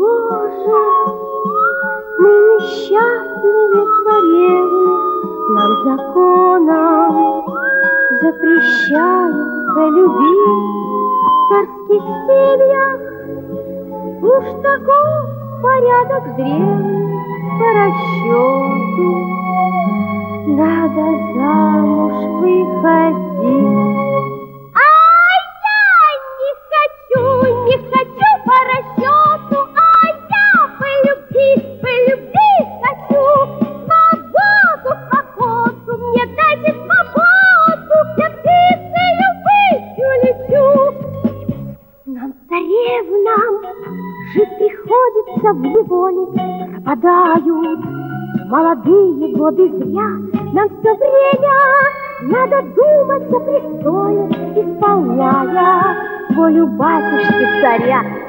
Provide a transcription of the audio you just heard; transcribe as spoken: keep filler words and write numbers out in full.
Боже, мы несчастные царевны, нам законом запрещается любить в царских семьях. Уж таков порядок древний по расчету. Надо замуж выходить. А я не хочу, не хочу по расчету, а я по любви, по любви хочу. Свободу, свободу, мне дайте свободу, я птицею выйду лечу. Нам, царевнам, жить приходится в неволе, пропадают молодые годы зря. Нам все время надо думать о престоле, исполняя волю батюшки царя.